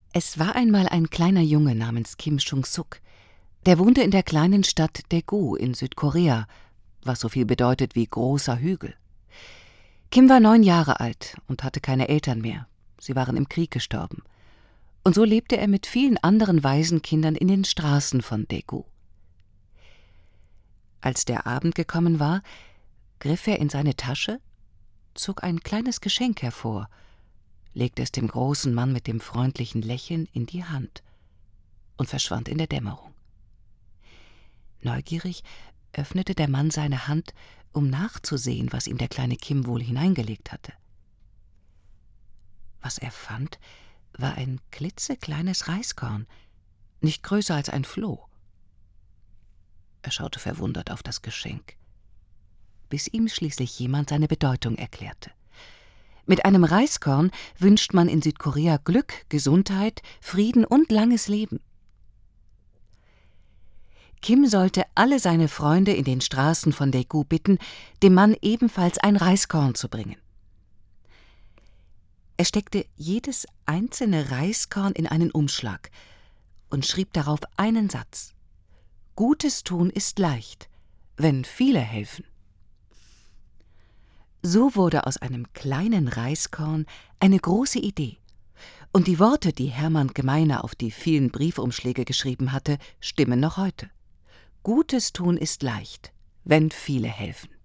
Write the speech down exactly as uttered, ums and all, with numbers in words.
Es war einmal ein kleiner Junge namens Kim Chung-suk. Der wohnte in der kleinen Stadt Daegu in Südkorea, was so viel bedeutet wie großer Hügel. Kim war neun Jahre alt und hatte keine Eltern mehr. Sie waren im Krieg gestorben. Und so lebte er mit vielen anderen Waisenkindern in den Straßen von Daegu. Als der Abend gekommen war, griff er in seine Tasche, zog ein kleines Geschenk hervor, legte es dem großen Mann mit dem freundlichen Lächeln in die Hand und verschwand in der Dämmerung. Neugierig öffnete der Mann seine Hand, um nachzusehen, was ihm der kleine Kim wohl hineingelegt hatte. Was er fand, war ein klitzekleines Reiskorn, nicht größer als ein Floh. Er schaute verwundert auf das Geschenk, bis ihm schließlich jemand seine Bedeutung erklärte. Mit einem Reiskorn wünscht man in Südkorea Glück, Gesundheit, Frieden und langes Leben. Kim sollte alle seine Freunde in den Straßen von Daegu bitten, dem Mann ebenfalls ein Reiskorn zu bringen. Er steckte jedes einzelne Reiskorn in einen Umschlag und schrieb darauf einen Satz: Gutes tun ist leicht, wenn viele helfen. So wurde aus einem kleinen Reiskorn eine große Idee. Und die Worte, die Hermann Gmeiner auf die vielen Briefumschläge geschrieben hatte, stimmen noch heute. Gutes tun ist leicht, wenn viele helfen.